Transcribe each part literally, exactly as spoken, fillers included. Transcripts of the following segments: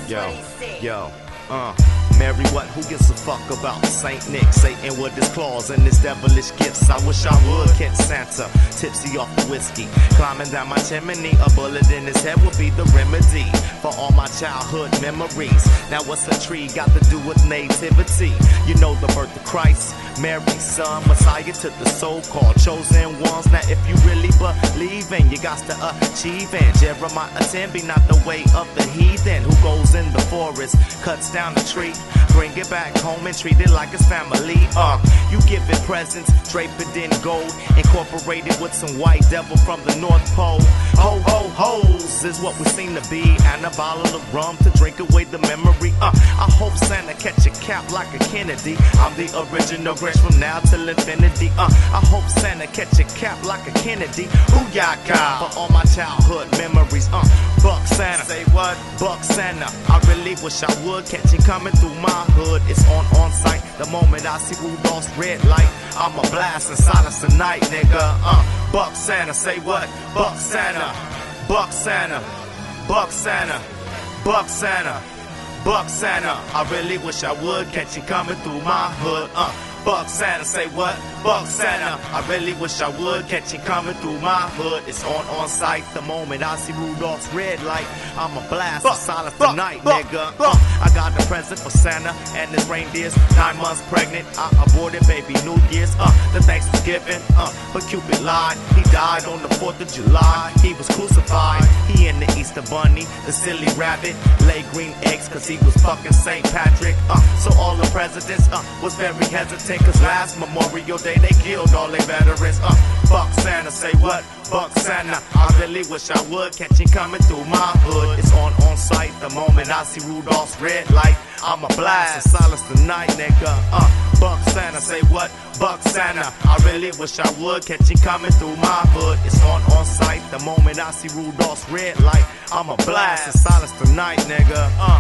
Yo, yo, uh, Mary, what? Who gives a fuck about Saint Nick? Satan with his claws and his devilish gifts. I wish I would catch Santa, tipsy off the whiskey, climbing down my chimney. A bullet in his head would be the remedy for all my childhood memories. Now what's a tree got to do with nativity? You know the birth of Christ, Mary's son, Messiah to the so-called chosen ones. Now if you really believe in, you got to achieve in. Jeremiah ten be not the way of the heathen who goes in the forest, cuts down the tree, bring it back home and treat it like it's family. Uh, you give it presents, drape it in gold, incorporated with some white devil from the North Pole. Ho ho hoes is what we seem to be, and a bottle of rum to drink away the memory. Uh, I hope Santa catch a cap like a Kennedy. I'm the original Grinch from now till infinity. Uh, I hope Santa catch a cap like a Kennedy. Booyaka for all my childhood memories. Uh, Buck Santa, say what? Buck Santa. I really wish I would catch him coming through my hood. It's on on sight. The moment I see Rudolph's red light, I'ma blast and silence the night, nigga. Uh, Buck Santa, say what? Buck Santa, Buck Santa, Buck Santa, Buck Santa, Buck Santa. I really wish I would catch him coming through my hood. Uh, Buck Santa, say what? Buck Santa. I really wish I would catch him coming through my hood. It's on on sight. The moment I see Rudolph's red light, I'ma blast and silence the night, nigga. Uh, I got the present for Santa and his reindeers. Nine months pregnant, I aborted baby New Year's. Uh, the thanks was given, uh, but Cupid lied. He died on the fourth of July. He was crucified. He and the Easter Bunny, the silly rabbit, laid green eggs cause he was fucking Saint Patrick. Uh, so all the presidents uh, was very hesitant, cause last Memorial Day they killed all their veterans. Uh, Buck Santa, say what? Buck Santa. I really wish I would catch him coming through my hood. It's on on sight. The moment I see Rudolph's red light, I'ma blast and silence the night, nigga. Uh, Buck Santa, say what? Buck Santa. I really wish I would catch him coming through my hood. It's on on sight. The moment I see Rudolph's red light, I'ma blast and silence the night, nigga. Uh.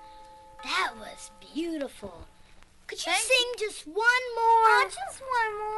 That was beautiful. Could you Thank sing just one more? Oh, just one more.